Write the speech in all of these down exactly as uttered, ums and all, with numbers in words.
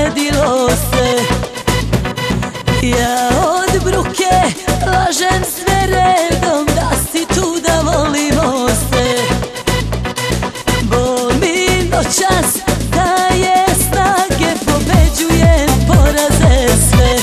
dogodilo se. Ja od bruke lažem sve redom, da si tu da volimo se. Boli noćas, daje snage, pobeđujem poraze sve.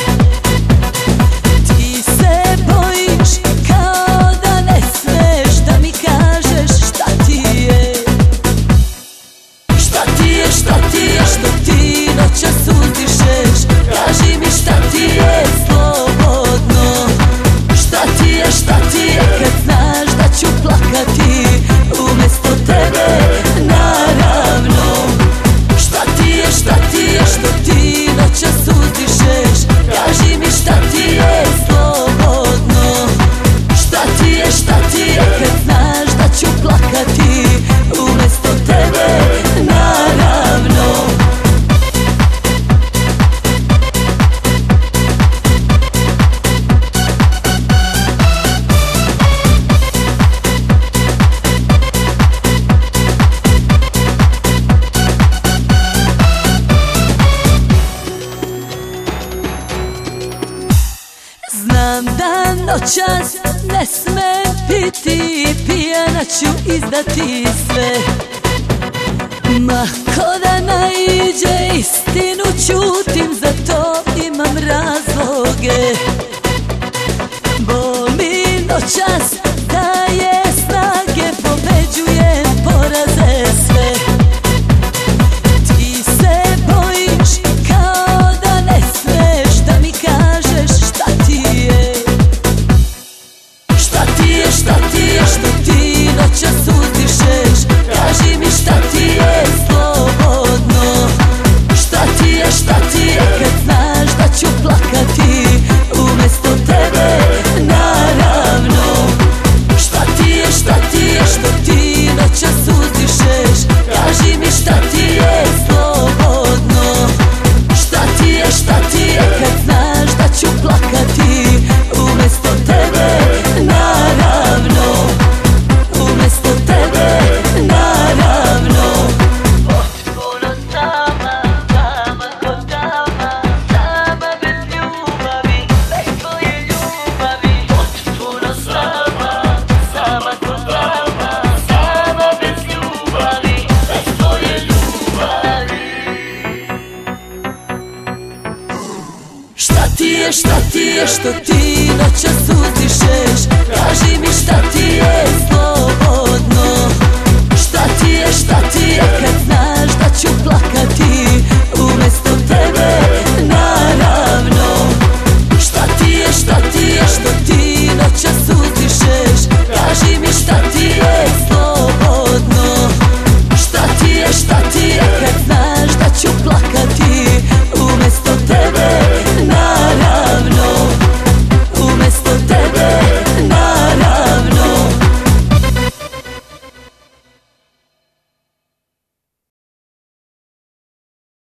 Ti se bojiš kao da ne smeš da mi kažeš šta ti je. Šta ti je, šta ti je, što ti noćas uzdišeš? Kaži mi šta ti je slobodno. Šta ti je, šta ti je, kad znaš da ću plakati umesto tebe, naravno. Šta ti je, šta ti je, što ti noćas uzdišeš? Kaži mi šta ti je slobodno. Šta ti je, šta ti je, kad znaš da ću plakati umesto tebe, naravno. Znam da noćas ne smem piti, pijana ću izdati sve. Ma ko da naiđe istinu ćutim, za to imam razloge. Boli noćas, daje snage, pobeđujem poraze sve. Ti se bojiš kao da ne smeš da mi kažeš šta ti je. Šta ti je, šta ti je, što ti noćas uzdišeš? Kaži mi šta ti je slobodno. Šta ti je, šta ti je, kad znaš da ću plakati umesto tebe, naravno. Šta ti je, šta ti je, što ti noćas uzdišeš? Kaži mi šta ti je slobodno. Šta ti je, šta ti je, kad znaš da ću plakati umesto tebe, naravno. Umesto tebe, naravno. Potpuno sama, sama kod dama, sama bez ljubavi, bez tvoje ljubavi. Potpuno sama, sama kod dama, sama bez ljubavi, bez tvoje ljubavi. Šta ti je, šta ti je, što ti noćas uzdišeš? Kaži mi šta ti je